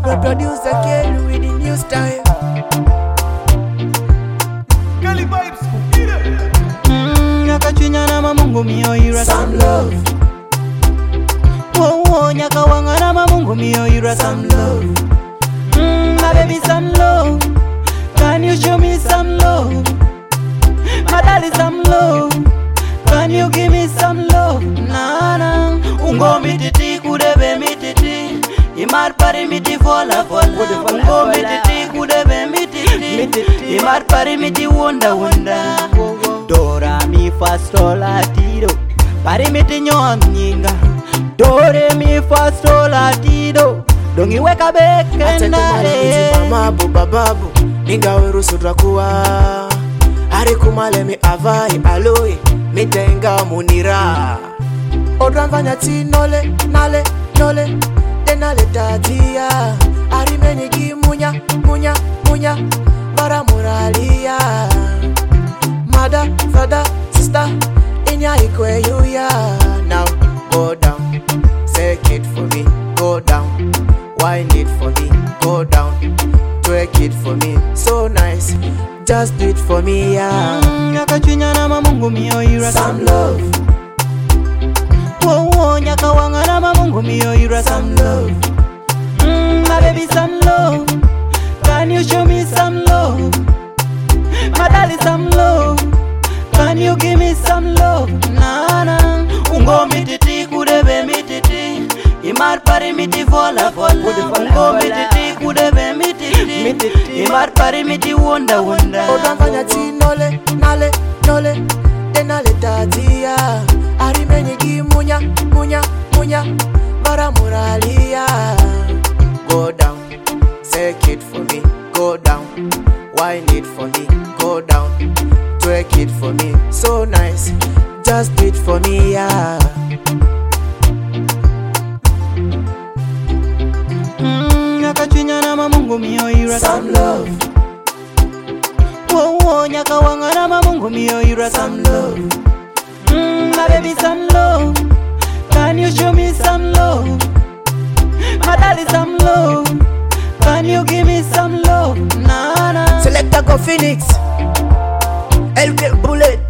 Producer Ken with the new style. Cali vibes, Nyakachinya na mamungu miyoira Some love, Nyaka wanga na mamungu miyoira some love, My baby some love. Can you show me some love? My daddy some love. Can you give me some love? Nana Ungo mititi kudebe mititi Imar pari miti fola fola Ungo mititi kudebe mititi Imar pari miti wonda wonda Dora mi fa sol la tido Pari miti nyon nyinga Dore mi fa sol la tido Dongi weka bekenda mamabu bababu Ninga werusu drakuwa Hari kumale mi avai aloi Mitenga munira Odramvanya ti nole, nale, nole Denale tatia Hari menigi munya, munya, munya Bara muralia Mother, father, sister Inya ikwe yuya Now go down Take it for me, go down Wine it for me, go down Twerk it for me, so nice Just do it for me, yeah Nyakachinya na mamungu miyoira Some love, Nyaka wanga na mamungu miyoira some love, My baby some love. Can you show me some love? My daddy some love. Can you give me some love? Nana Ungo mititi kudebe mititi Imar pari miti fola fola Ungo mititi kudebe mititi Imar pari miti wonda wonda Odramvanya ti nole, nale, nole Denale tatia Ari menyigi munya, munya, munya Bara muralia Go down, take it for me, go down Wine it for me, go down Twerk it for me, so nice Just do it for me, yeah Nyakachinya na mamungu miyoira Some love, Nyaka wanga na mamungu miyoira some love, My baby some love. Can you show me some love? My daddy some love. Can you give me some love? Nana Selecta go Phoenix LK Bullet